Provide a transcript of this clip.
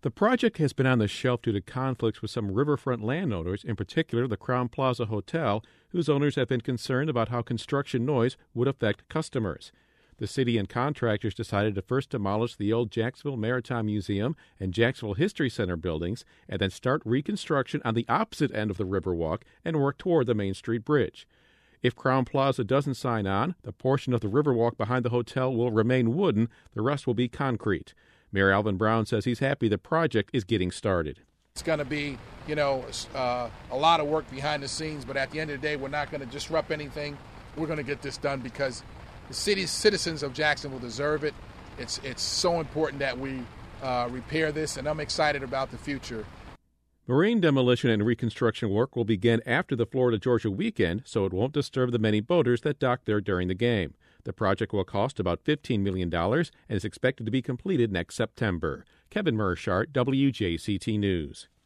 The project has been on the shelf due to conflicts with some riverfront landowners, in particular the Crown Plaza Hotel, whose owners have been concerned about how construction noise would affect customers. The city and contractors decided to first demolish the old Jacksonville Maritime Museum and Jacksonville History Center buildings and then start reconstruction on the opposite end of the Riverwalk and work toward the Main Street Bridge. If Crown Plaza doesn't sign on, the portion of the Riverwalk behind the hotel will remain wooden. The rest will be concrete. Mayor Alvin Brown says he's happy the project is getting started. It's going to be, a lot of work behind the scenes, but at the end of the day, we're not going to disrupt anything. We're going to get this done because the city's citizens of Jacksonville deserve it. It's so important that we repair this, and I'm excited about the future. Marine demolition and reconstruction work will begin after the Florida-Georgia weekend, so it won't disturb the many boaters that dock there during the game. The project will cost about $15 million and is expected to be completed next September. Kevin Mershart, WJCT News.